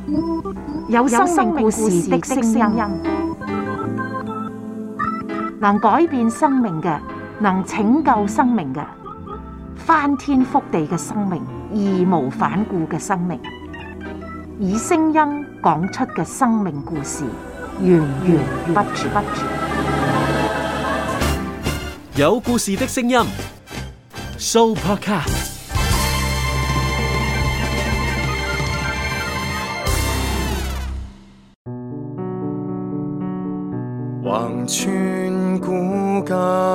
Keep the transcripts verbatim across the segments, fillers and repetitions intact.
有生命故事的聲音，能改變生命嘅，能拯救生命嘅，翻天覆地嘅生命，義無反顧嘅生命，以聲音講出嘅生命故事，源源不絕。 有故事的聲音 ，Sooopodcast。 橫穿古今，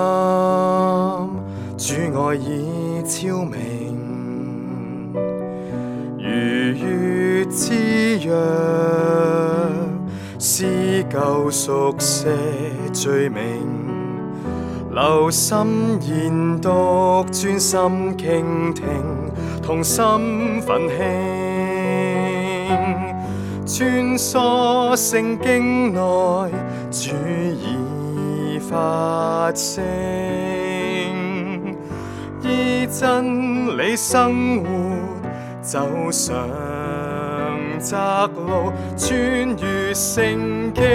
主愛已超明，如月之約，撕舊熟寫罪名，留心研讀，專心傾聽，同心奮興，穿梭聖經內，主已發聲，依真理生活，走上窄路，穿越聖經。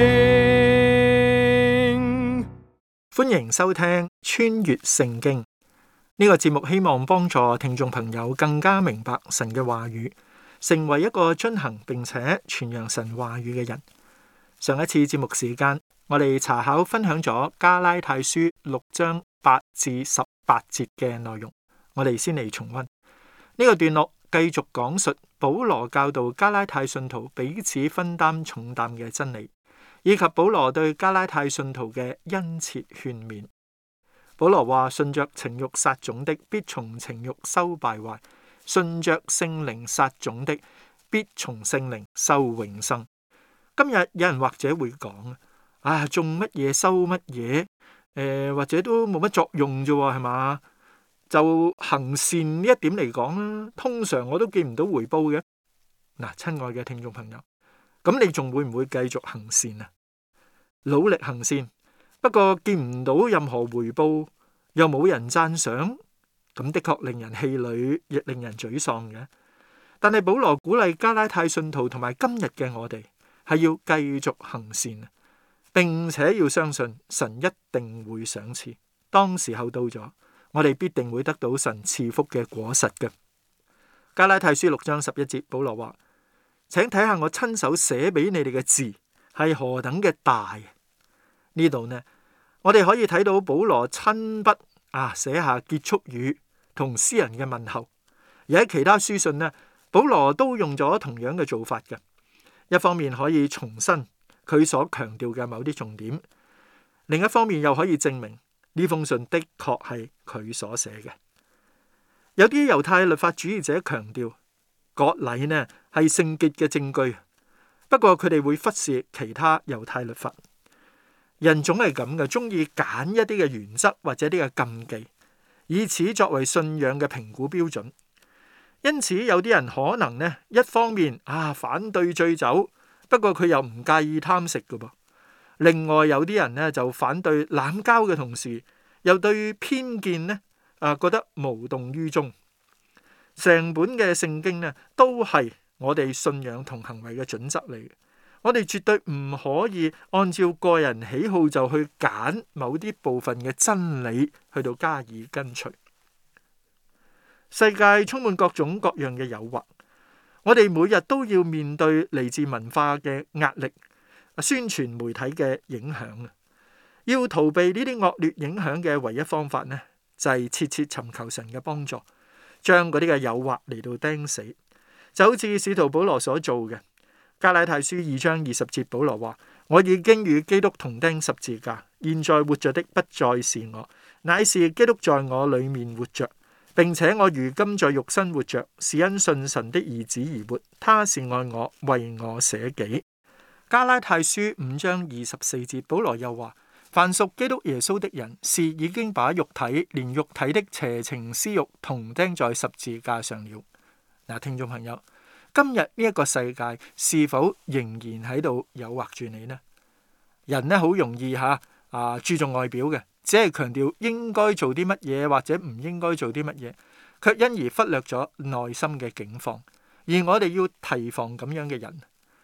歡迎收聽《穿越聖經》呢個節目，希望幫助聽眾朋友更加明白神嘅話語，成為一個遵行並且傳揚神話語嘅人。上一次節目時間，我哋查考分享咗加拉太書六章八至十八節嘅內容，我哋先嚟重溫呢個段落，繼續講述保羅教導加拉太信徒彼此分擔重擔嘅真理，以及保羅對加拉太信徒嘅殷切勸勉。保羅話：順着情欲撒種的，必從情欲收敗壞；順着聖靈撒種的，必從聖靈收永生。今日有人或者會講啊，種乜嘢收乜嘢，誒、呃、或者都冇乜作用啫，係嘛？就行善呢一點嚟講啦，通常我都見唔到回報嘅。嗱，親愛嘅聽眾朋友，咁你仲會唔會繼續行善啊？努力行善，不過見唔到任何回報，又冇人讚賞，咁的確令人氣餒，亦令人沮喪嘅。但係保羅鼓勵加拉太信徒同埋今日嘅我哋，係要繼續行善，並且要相信神一定會賞賜。當時候到咗，我哋必定會得到神賜福嘅果實嘅。加拉太書六章十一節，保羅話：請睇下我親手寫俾你哋嘅字係何等嘅大。呢度呢，我哋可以睇到保羅親筆啊寫下結束語同詩人嘅問候。而喺其他書信呢，保羅都用咗同樣嘅做法嘅。一方面可以重申佢所強調嘅某啲重點，另一方面又可以證明呢封信的確係佢所寫嘅。有啲猶太律法主義者強調割禮呢係聖潔嘅證據，不過佢哋會忽視其他猶太律法。人總係咁嘅，中意揀一啲嘅原則或者啲嘅禁忌，以此作為信仰嘅評估標準。因此有啲人可能呢，一方面啊反對醉酒，不過佢又唔介意貪食嘅噃。另外有啲人呢就反對濫交嘅同時，又對偏見呢啊覺得無動於衷。成本嘅聖經呢都係我哋信仰同行為嘅準則嚟嘅。我哋絕對唔可以按照個人喜好就去揀某啲部分嘅真理去到加以跟隨。世界充滿各種各樣嘅誘惑，我哋每日都要面對嚟自文化嘅壓力、宣傳媒體嘅影響。要逃避呢啲惡劣影響嘅唯一方法呢，就係切切尋求神嘅幫助，將嗰啲嘅誘惑嚟到釘死，就好似使徒保羅所做嘅。加拉太書二章二十節，保羅話：我已經與基督同釘十字架，現在活着的不再是我，乃是基督在我裡面活着。並且我如今在肉身活着，是因信神的兒子而活，他是愛我，為我捨己。加拉太書五章二十四節，保羅又話：凡屬基督耶穌的人，是已經把肉體連肉體的邪情私欲同釘在十字架上了。嗱，聽眾朋友，今日呢一個世界是否仍然喺度誘惑住你呢？人呢好容易吓啊注重外表嘅，只係強調應該做啲乜嘢或者唔應該做啲乜嘢，卻因而忽略咗內心嘅境況。而我哋要提防咁樣嘅人，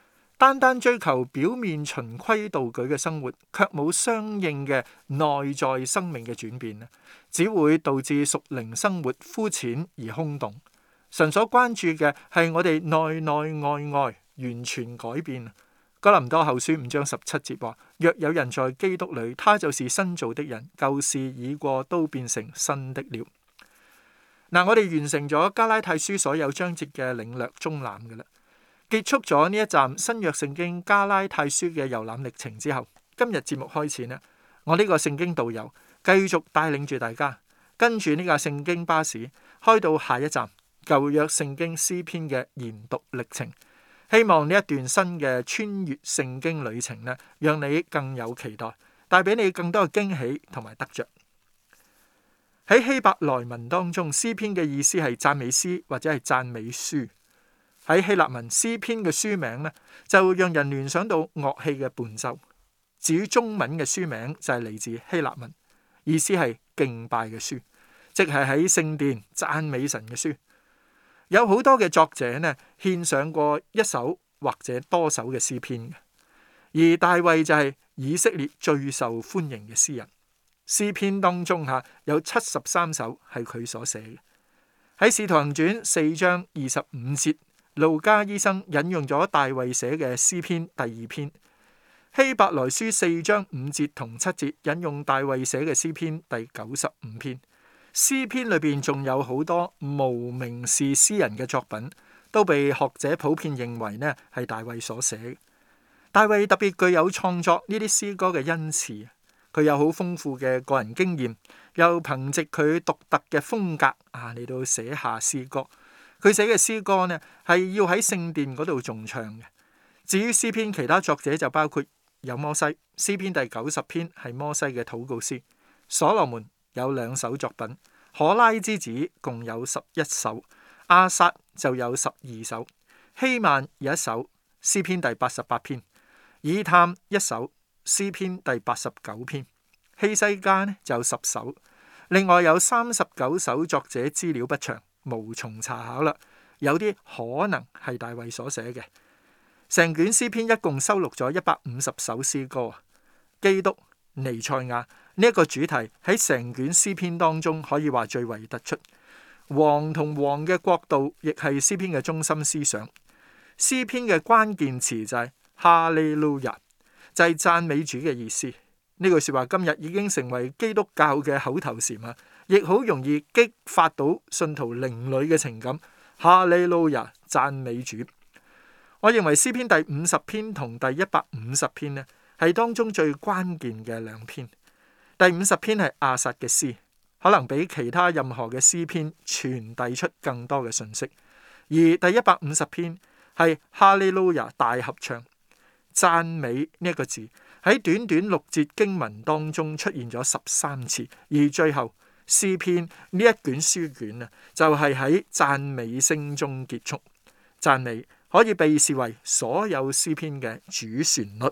單單追求表面循規蹈矩嘅生活，卻冇相應嘅內在生命嘅轉變，只會導致屬靈生活膚淺而空洞。神所關注嘅係我哋內內外外完全改變。哥林多後書五章十七節話：若有人在基督裏，他就是新造的人，舊事已過，都變成新的了。嗱，我哋完成咗加拉太書所有章節嘅領略綜覽嘅啦。結束咗呢一站新約聖經加拉太書嘅遊覽歷程之後，今日節目開始呢，我呢個聖經導遊繼續帶領住大家跟住呢架聖經巴士開到下一站舊約聖經詩篇嘅研讀歷程。希望呢一段新嘅穿越聖經旅程呢，讓你更有期待，帶俾你更多嘅驚喜同埋得着。喺希伯來文當中，詩篇嘅意思係讚美詩或者係讚美書。喺希臘文，詩篇嘅書名呢，就讓人聯想到樂器嘅伴奏。至於中文嘅書名就係嚟自希臘文，意思係敬拜嘅書，即係喺聖殿讚美神嘅書。有好多嘅作者呢，獻上過一首或者多首嘅詩篇嘅，而大衛就係以色列最受歡迎嘅詩人。詩篇當中吓有七十三首係佢所寫嘅。喺《使徒行傳》四章二十五節，路加醫生引用咗大衛寫嘅詩篇第二篇。希伯來書四章五節同七節引用大衛寫嘅詩篇第九十五篇。詩篇裏邊仲有好多無名氏詩人嘅作品，都被學者普遍認為呢係大衛所寫。大衛特別具有創作呢啲詩歌嘅恩賜，佢有好豐富嘅個人經驗，又憑藉佢獨特嘅風格啊嚟到寫下詩歌。佢寫嘅詩歌呢係要喺聖殿嗰度重唱嘅。至於詩篇其他作者就包括有摩西，詩篇第九十篇係摩西嘅禱告詩。所羅門有兩首作品，可拉之子共有十一首，亞薩就有十二首，希曼有一首，詩篇第八十八篇，以探一首，詩篇第八十九篇，希西家呢就有十首，另外有三十九首作者資料不詳，無從查考啦，有啲可能係大衛所寫嘅。成卷詩篇一共收錄咗一百五十首詩歌。基督、彌賽亞呢一個主題喺成卷詩篇當中可以話最為突出。王同王嘅國度亦係詩篇嘅中心思想。詩篇嘅關鍵詞就係哈利路亞，就係讚美主嘅意思。呢句說話今日已經成為基督教嘅口頭禪啊，亦好容易激發到信徒靈裡嘅情感。哈利路亞，讚美主。我認為詩篇第五十篇同第一百五十篇呢，係當中最關鍵嘅兩篇。第五十篇係亞薩嘅詩，可能比其他任何嘅詩篇傳遞出更多嘅信息。而第一百五十篇係哈利路亞大合唱，讚美呢一個字喺短短六節經文當中出現咗十三次，而最後詩篇呢一卷書卷啊，就係喺讚美聲中結束。讚美可以被視為所有詩篇嘅主旋律。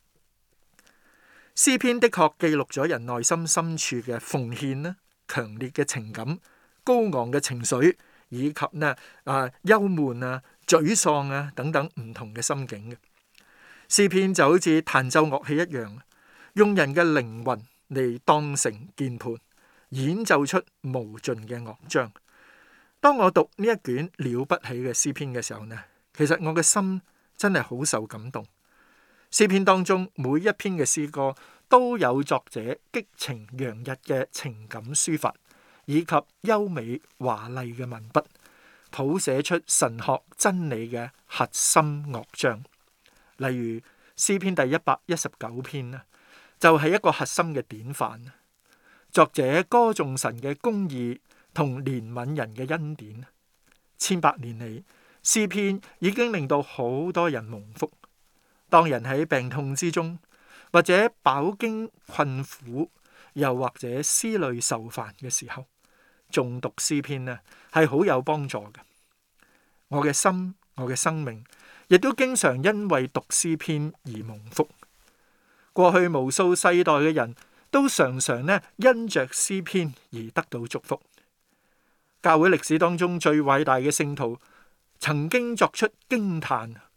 詩篇的確記錄咗人內心深處嘅奉獻啦、強烈嘅情感、高昂嘅情緒，以及呢啊憂悶啊、沮喪啊等等唔同嘅心境嘅。詩篇就好似彈奏樂器一樣，用人嘅靈魂嚟當成鍵盤，演奏出無盡嘅樂章。當我讀呢一卷了不起嘅詩篇嘅時候呢，其實我嘅心真係好受感動。詩篇當中每一篇嘅詩歌都有作者激情洋溢嘅情感抒發，以及優美華麗嘅文筆，譜寫出神學真理嘅核心樂章。例如詩篇第一百一十九篇呢，就係一個核心嘅典範。作者歌頌神嘅公義同憐憫人嘅恩典。千百年嚟，詩篇已經令到好多人蒙福。當人喺病痛之中，或者飽經困苦，又或者思慮受煩嘅時候，誦讀詩篇呢係好有幫助嘅。我嘅心，我嘅生命，亦都經常因為讀詩篇而蒙福。過去無數世代嘅人都常常呢因着詩篇而得到祝福。教會歷史當中最偉大嘅聖徒，曾經作出驚嘆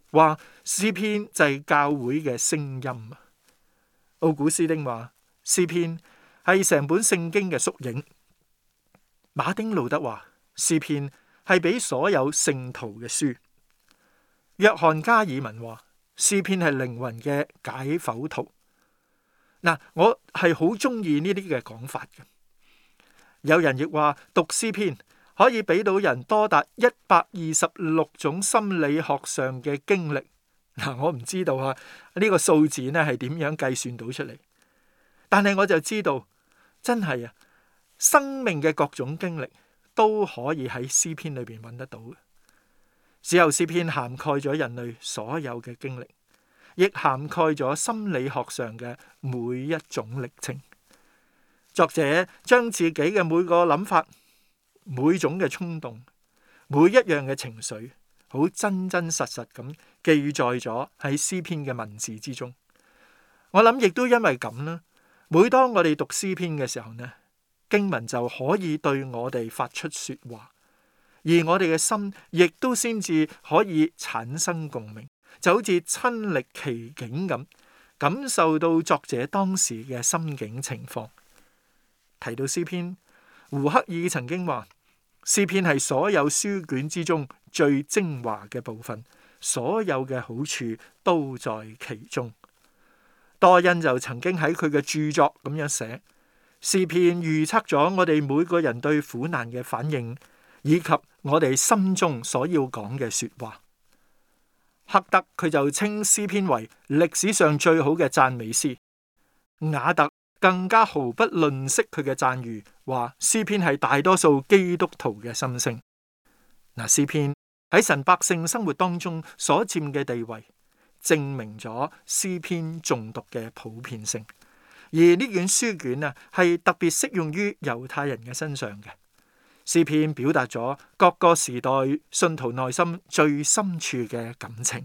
話詩篇就係教會嘅聲音。奧古斯丁話詩篇係成本聖經嘅縮影。馬丁路德話詩篇係俾所有聖徒嘅書。約翰加爾文話詩篇係靈魂嘅解剖圖。嗱，我係好中意呢啲嘅講法嘅。有人亦話讀詩篇可以俾到人多達一百二十六種心理學上嘅經歷。嗱，我唔知道啊，呢個數字呢係點樣計算到出嚟？但係我就知道，真係啊，生命嘅各種經歷都可以喺詩篇裏邊揾得到嘅。只有詩篇涵蓋咗人類所有嘅經歷，亦涵蓋咗心理學上嘅每一種歷程。作者將自己嘅每個諗法、每種嘅衝動、每一樣嘅情緒，好真真實實咁記載咗喺詩篇嘅文字之中。我諗亦都因為咁啦，每當我哋讀詩篇嘅時候呢，經文就可以對我哋發出說話，而我哋嘅心亦都先至可以產生共鳴，就好似親歷其境咁，感受到作者當時嘅心境情況。提到詩篇，胡克爾曾經話，詩篇係所有書卷之中最精華嘅部分，所有嘅好處都在其中。多恩就曾經喺佢嘅著作咁樣寫，詩篇預測咗我哋每個人對苦難嘅反應，以及我哋心中所要講嘅說話。赫德佢就稱詩篇為歷史上最好嘅讚美詩。雅特更加毫不吝嗇佢嘅讚譽，話詩篇係大多數基督徒嘅心聲。嗱，詩篇喺神百姓生活當中所佔嘅地位，證明咗詩篇誦讀嘅普遍性。而呢卷書卷啊，係特別適用於猶太人嘅身上嘅。詩篇表達咗各個時代信徒內心最深處嘅感情。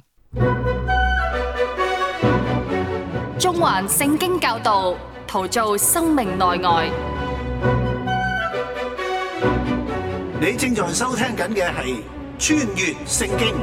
中環聖經教導，陶造生命內外。 你正在收聽緊嘅係《穿越聖經》。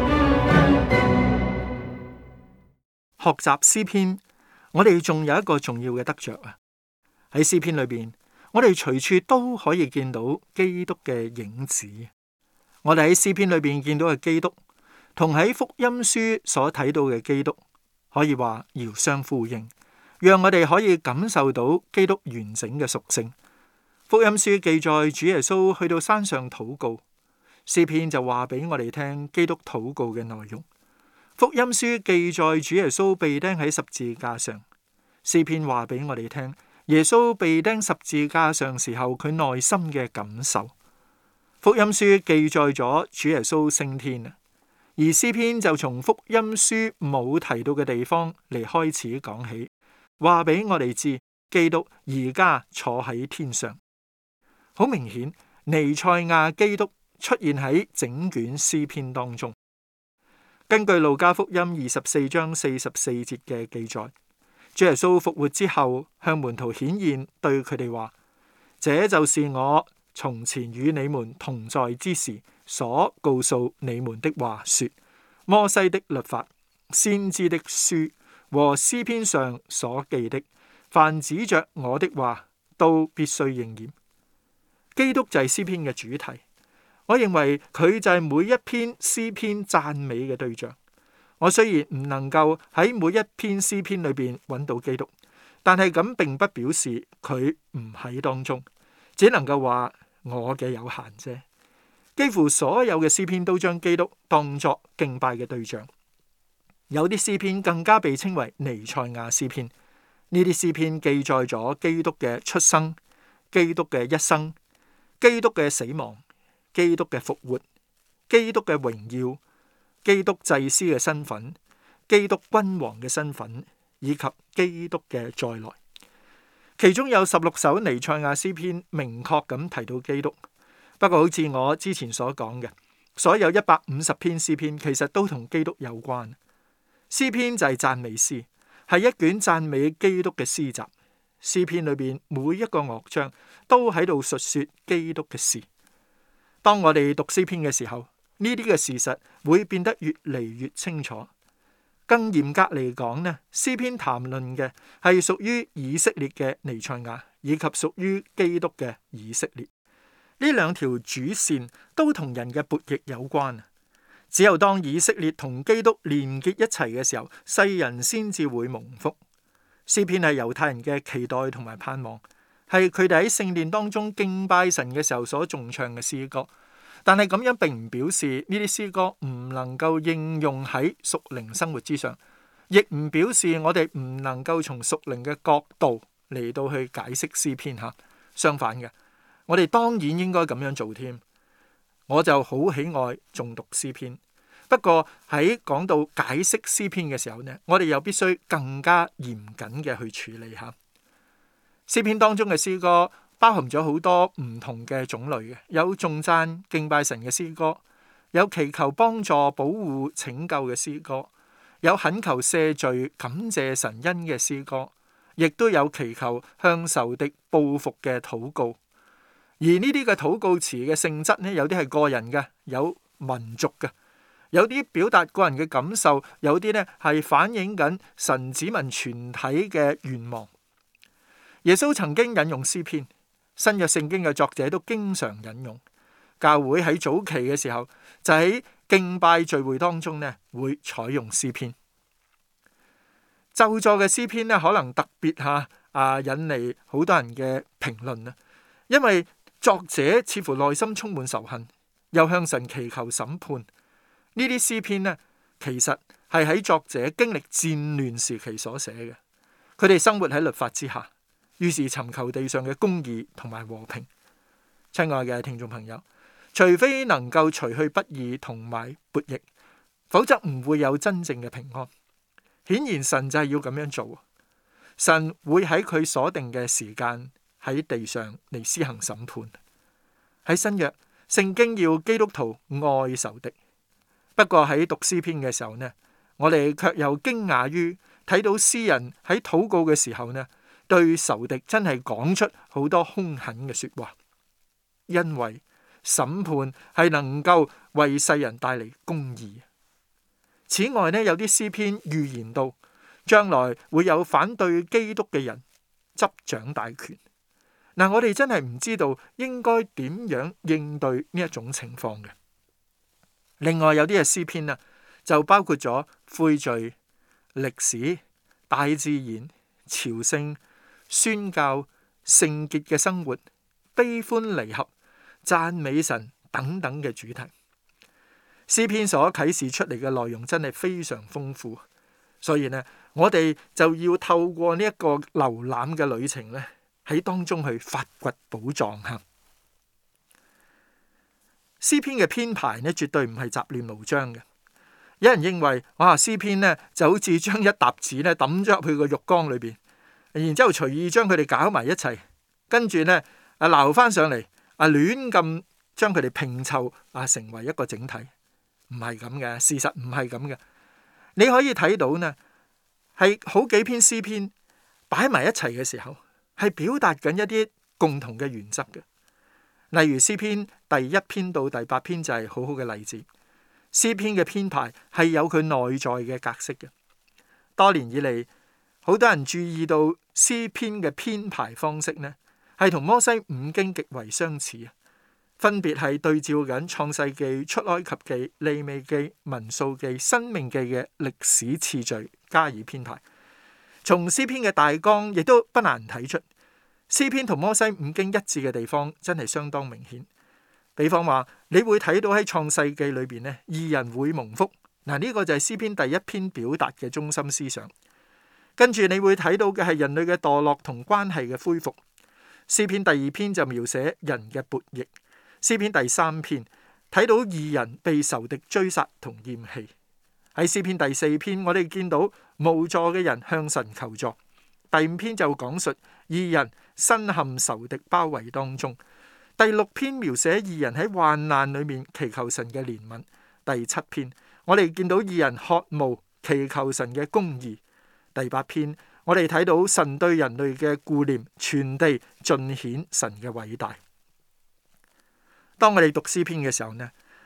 學習詩篇，我哋仲有一個重要嘅得着啊！喺詩篇裏邊，我哋隨處都可以見到基督嘅影子。我哋喺詩篇裏邊見到嘅基督，同喺福音書所睇到嘅基督，可以話遙相呼應，讓我哋可以感受到基督完整嘅屬性。福音書記載主耶穌去到山上禱告，詩篇就話俾我哋聽基督禱告嘅內容。福音書記載主耶穌被釘喺十字架上，詩篇話俾我哋聽耶穌被釘十字架上時候佢內心嘅感受。福音書記載咗主耶穌升天，而詩篇就從福音書冇提到嘅地方嚟開始講起，話俾我哋知基督而家坐喺天上。好明顯，彌賽亞基督出現喺整卷詩篇當中。根據路加福音二十四章四十四節嘅記載，主耶穌復活之後向門徒顯現，對佢哋話：這就是我從前與你們同在之時所告訴你們的話說，摩西的律法、先知的書和詩篇上所記的，凡指着我的話，都必須應驗。基督就係詩篇嘅主題。我認為佢就係每一篇詩篇讚美嘅對象。我雖然唔能夠喺每一篇詩篇裏邊揾到基督，但係咁並不表示佢唔喺當中，只能夠話我嘅有限啫。幾乎所有嘅詩篇都將基督當作敬拜嘅對象，有啲詩篇更加被稱為彌賽亞詩篇。呢啲詩篇記載咗基督嘅出生、基督嘅一生、基督嘅死亡、基督嘅復活、基督嘅榮耀、基督祭司嘅身份、基督君王嘅身份，以及基督嘅再來。其中有十六首彌賽亞詩篇明確咁提到基督。不過好似我之前所講嘅，所有一百五十篇詩篇其實都同基督有關。詩篇就係讚美詩，係一卷讚美基督嘅詩集。詩篇裏邊每一個樂章都喺度述說基督嘅事。當我哋讀詩篇嘅時候， 呢啲嘅事實會變得越嚟越清楚。更嚴格嚟講呢，詩篇談論嘅係屬於以色列嘅彌賽亞，以及屬於基督嘅以色列。呢兩條主線都同人嘅悖逆有關。只有當以色列同基督連結一齊嘅時候，世人先至會蒙福。詩篇係猶太人嘅期待同埋盼望，係佢哋喺聖殿當中敬拜神嘅時候所頌唱嘅詩歌。但係咁樣並唔表示呢啲詩歌唔能夠應用喺屬靈生活之上，亦唔表示我哋唔能夠從屬靈嘅角度嚟到去解釋詩篇吓。相反嘅，我哋當然應該咁樣做添。我就好喜愛誦讀詩篇，不過喺講到解釋詩篇嘅時候呢，我哋又必須更加嚴謹嘅去處理下。詩篇當中嘅詩歌包含咗好多唔同嘅種類嘅，有頌讚敬拜神嘅詩歌，有祈求幫助保護拯救嘅詩歌，有懇求赦罪感謝神恩嘅詩歌，亦都有祈求向仇敵報復嘅禱告。而呢啲嘅禱告詞嘅性質呢，有啲係個人嘅，有民族嘅，有啲表達個人嘅感受，有啲呢係反映緊神子民全體嘅願望。耶穌曾經引用詩篇，新約聖經嘅作者都經常引用。教會喺早期嘅時候，就喺敬拜聚會當中呢，會採用詩篇。咒詛嘅詩篇呢，可能特別吓啊引嚟好多人嘅評論啊，因為作者似乎內心充滿仇恨，又向神祈求審判。呢啲詩篇呢，其實係喺作者經歷戰亂時期所寫嘅。佢哋生活喺律法之下，於是尋求地上嘅公義同埋和平。親愛嘅聽眾朋友，除非能夠除去不義同埋悖逆，否則唔會有真正嘅平安。顯然神就係要咁樣做，神會喺佢所定嘅時間喺地上嚟施行審判。喺新約，聖經要基督徒愛仇敵。不過喺讀詩篇嘅時候呢，我哋卻又驚訝於睇到詩人喺禱告嘅時候呢，對仇敵真係講出好多兇狠嘅說話，因為審判係能夠為世人帶嚟公義。此外呢，有啲詩篇預言到將來會有反對基督嘅人執掌大權。嗱，我哋真係唔知道應該點樣應對呢一種情況嘅。另外有啲嘅詩篇啊，就包括咗悔罪、歷史、大自然、朝聖、宣教、聖潔嘅生活、悲歡離合、讚美神等等嘅主題。詩篇所啟示出嚟嘅內容真係非常豐富，所以呢，我哋就要透過呢一個瀏覽嘅旅程呢，喺當中去發掘寶藏吓。詩篇嘅編排呢，絕對唔係雜亂無章嘅。有人認為，哇，詩篇呢就好似將一沓紙呢抌咗入去個浴缸裏邊，然之後隨意將佢哋搞埋一齊，跟住呢啊撈翻上嚟，啊亂咁將佢哋拼湊啊成為一個整體。唔係咁嘅，事實唔係咁嘅。你可以睇到呢，係好幾篇詩篇擺埋一齊嘅時候，係表達緊一啲共同嘅原則嘅。例如詩篇第一篇到第八篇就係好好嘅例子。詩篇嘅編排係有佢內在嘅格式嘅。多年以嚟，好多人注意到詩篇嘅編排方式呢，係同摩西五經極為相似啊。分別係對照緊創世記、出埃及記、利未記、民數記、申命記嘅歷史次序加以編排。從詩篇嘅大綱亦都不難睇出，詩篇同摩西五經一致嘅地方真係相當明顯。比方話，你會睇到喺創世記裏邊呢，義人會蒙福。嗱，呢個就係詩篇第一篇表達嘅中心思想。跟住你會睇到嘅係人類嘅墮落同關係嘅恢復。詩篇第二篇就描寫人嘅悖逆。詩篇第三篇睇到義人被仇敵追殺同厭棄。喺詩篇第四篇，我哋見到無助嘅人向神求助。第五篇就講述義人身陷仇敵包圍當中。第六篇描寫義人喺患難裏面祈求神嘅憐憫。第七篇我哋見到義人渴慕祈求神嘅公義。第八篇我哋睇到神對人類嘅顧念，全地盡顯神嘅偉大。當我哋讀詩篇嘅時候呢，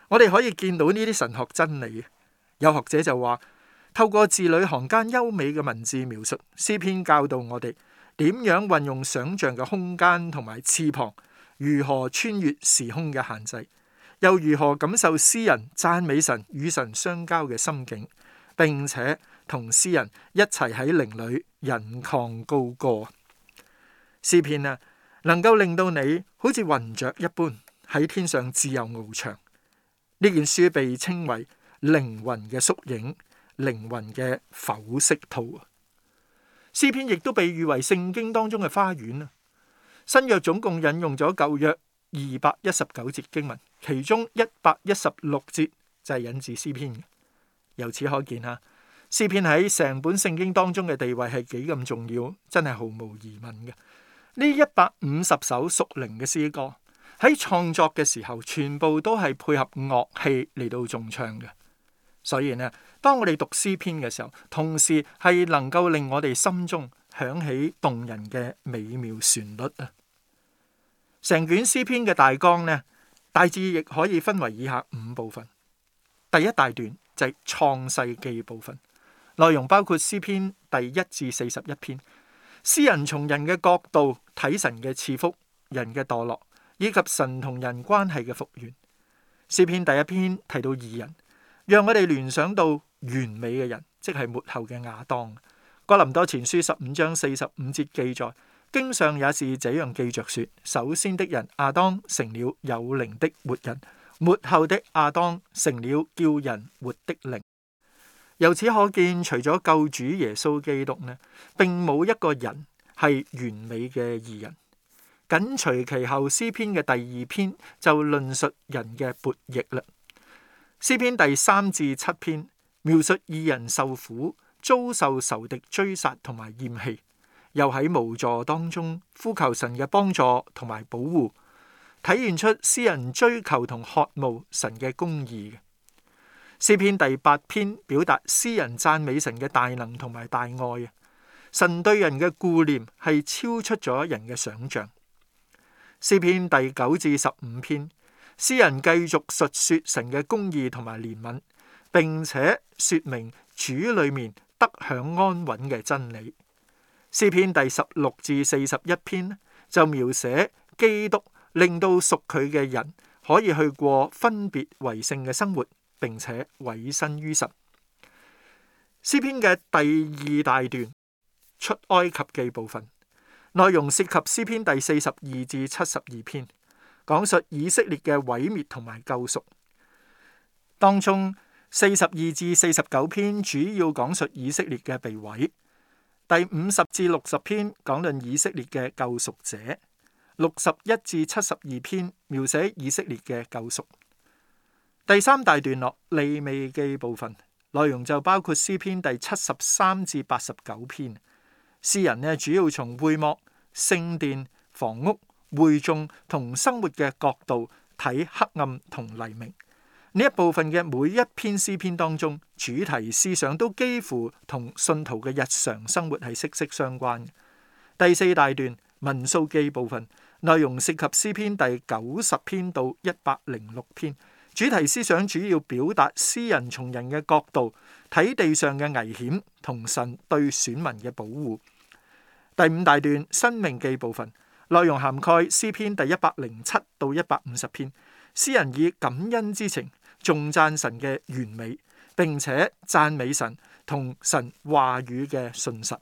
我哋可以見到呢啲神學真理。有學者就話，透過字裏行間優美嘅文字描述，詩篇教導我哋點樣運用想象嘅空間同埋翅膀，如何穿越時空嘅限制，又如何感受詩人讚美神與神相交嘅心境，並且同詩人一齊喺靈裏引吭高歌。詩篇啊，能夠令到你好似雲雀一般喺天上自由翱翔。呢件書被稱為靈魂嘅縮影，靈魂嘅剖析圖。詩篇亦都被譽為聖經當中嘅花園啊。新約總共引用咗舊約二百一十九節經文，其中一百一十六節就係引自詩篇嘅。由此可見啊，詩篇喺成本聖經當中嘅地位係幾咁重要，真係毫無疑問嘅。呢一百五十首屬靈嘅詩歌喺創作嘅時候，全部都係配合樂器嚟到重唱嘅。所以呢，當我哋讀詩篇嘅時候，同時係能夠令我哋心中響起動人嘅美妙旋律啊！成卷詩篇嘅大綱呢，大致亦可以分為以下五部分。第一大段就係創世記部分，內容包括詩篇第一至四十一篇。詩人從人嘅角度睇神嘅賜福、人嘅墮落，以及神同人關係嘅復原。詩篇第一篇提到義人，讓我哋聯想到完美嘅人，即係末後嘅亞當。哥林多前書十五章四十五節記載，經上也是這樣記着說：首先的人亞當成了有靈的活人，末後的亞當成了叫人活的靈。由此可見，除咗救主耶穌基督呢，並冇一個人係完美嘅義人。緊隨其後，詩篇嘅第二篇就論述人嘅悖逆啦。詩篇第三至七篇描述義人受苦，遭受仇敵追殺同埋厭棄，又喺無助當中呼求神嘅幫助同埋保護，體現出詩人追求同渴慕神嘅公義嘅。詩篇第八篇表達詩人讚美神嘅大能同埋大愛啊！神對人嘅顧念係超出咗人嘅想象。詩篇第九至十五篇，詩人繼續述說神嘅公義同埋憐憫，並且說明主裏面得享安穩嘅真理。詩篇第十六至四十一篇就描寫基督令到屬佢嘅人可以去過分別為聖嘅生活，並且委身於神。詩篇嘅第二大段出埃及記部分，內容涉及詩篇第四十二至七十二篇，講述以色列嘅毀滅同埋救贖。當中四十二至四十九篇主要講述以色列嘅被毀，第五十至六十篇講論以色列嘅救贖者，六十一至七十二篇描寫以色列嘅救贖。第三大段落利未記部分，內容就包括詩篇第七十三至八十九篇。詩人呢，主要從會幕、聖殿、房屋、會眾同生活嘅角度睇黑暗同黎明。呢一部分嘅每一篇詩篇當中，主題思想都幾乎同信徒嘅日常生活係息息相關。第四大段民數記部分，內容涉及詩篇第九十篇到一百零六篇。主題思想主要表達詩人從人嘅角度睇地上嘅危險同神對選民嘅保護。第五大段申命記部分，內容涵蓋詩篇第一百零七到一百五十篇。詩人以感恩之情頌讚神嘅完美，並且讚美神同神話語嘅信實。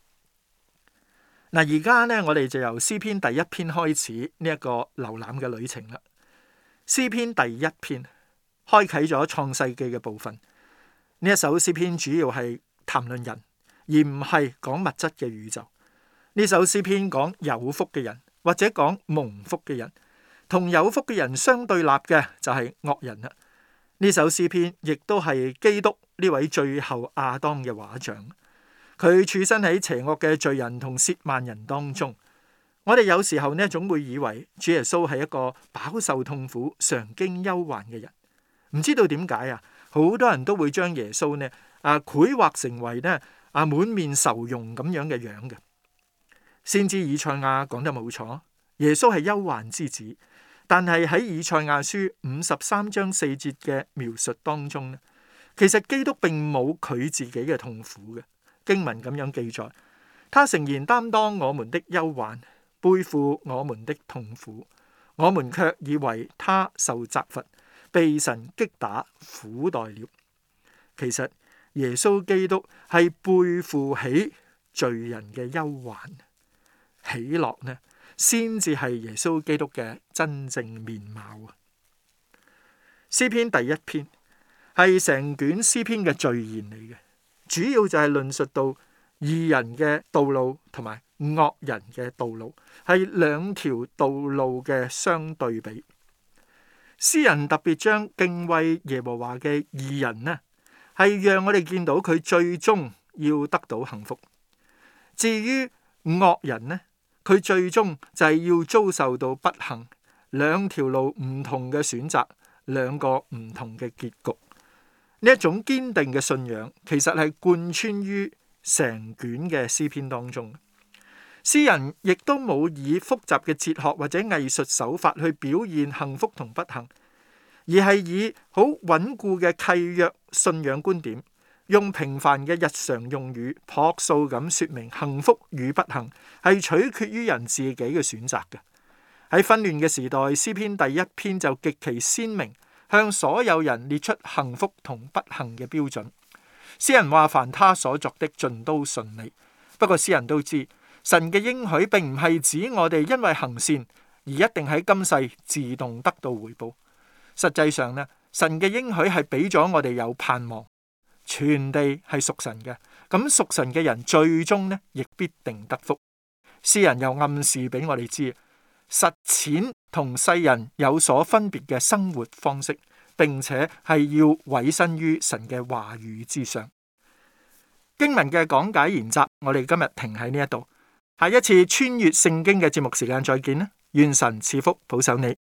嗱，而家呢，我哋就由詩篇第一篇開始呢一個瀏覽嘅旅程啦。詩篇第一篇開啟咗創世記嘅部分。呢一首詩篇主要係談論人，而唔係講物質嘅宇宙。呢首詩篇講有福嘅人，或者講蒙福嘅人，同有福嘅人相對立嘅就係惡人啦。呢首詩篇亦都係基督呢位最後亞當嘅畫像，佢處身喺邪惡嘅罪人同褻慢人當中。我哋有時候呢，總會以為主耶穌係一個飽受痛苦、常經憂患嘅人。唔知道點解啊，好多人都會將耶穌呢啊繪畫成為呢啊滿面愁容咁樣嘅樣嘅。先知以賽亞講得冇錯，耶穌係憂患之子， 但係喺以賽亞書五十三章四節嘅描述當中咧，其實基督並冇佢自己嘅痛苦嘅。經文咁樣記載，他誠然擔當我們的憂患，背負我們的痛苦，我們卻以為他受責罰，被神擊打，苦待了。其實耶穌基督係背負起罪人嘅憂患，喜樂呢，先至係耶穌基督嘅真正面貌啊！詩篇第一篇係成卷詩篇嘅序言嚟嘅，主要就係論述到義人嘅道路同埋惡人嘅道路，係兩條道路嘅相對比。詩人特別將敬畏耶和華嘅義人呢，係讓我哋見到佢最終要得到幸福。至於惡人呢，佢最終就係要遭受到不幸，兩條路唔同嘅選擇，兩個唔同嘅結局。呢一種堅定嘅信仰，其實係貫穿於成卷嘅詩篇當中。詩人亦都冇以複雜嘅哲學或者藝術手法去表現幸福同不幸，而係以好穩固嘅契約信仰觀點，用平凡嘅日常用語，樸素咁說明幸福與不幸係取決於人自己嘅選擇嘅。喺紛亂嘅時代，詩篇第一篇就極其鮮明，向所有人列出幸福同不幸嘅標準。詩人話：凡他所作的盡都順利。不過詩人都知，神嘅應許並唔係指我哋因為行善而一定喺今世自動得到回報。實際上呢，神嘅應許係俾咗我哋有盼望，全地係屬神嘅。咁屬神嘅人最終呢，亦必定得福。詩人又暗示俾我哋知，實踐同世人有所分別嘅生活方式，並且係要委身於神嘅話語之上。經文嘅講解研習，我哋今日停喺呢一度。下一次穿越聖經嘅節目時間再見啦！願神賜福保守你。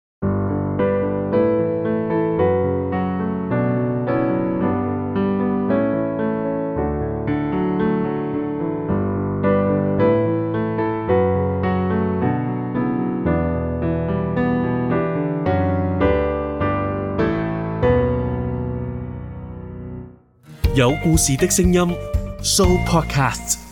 有故事的聲音 Show Podcast。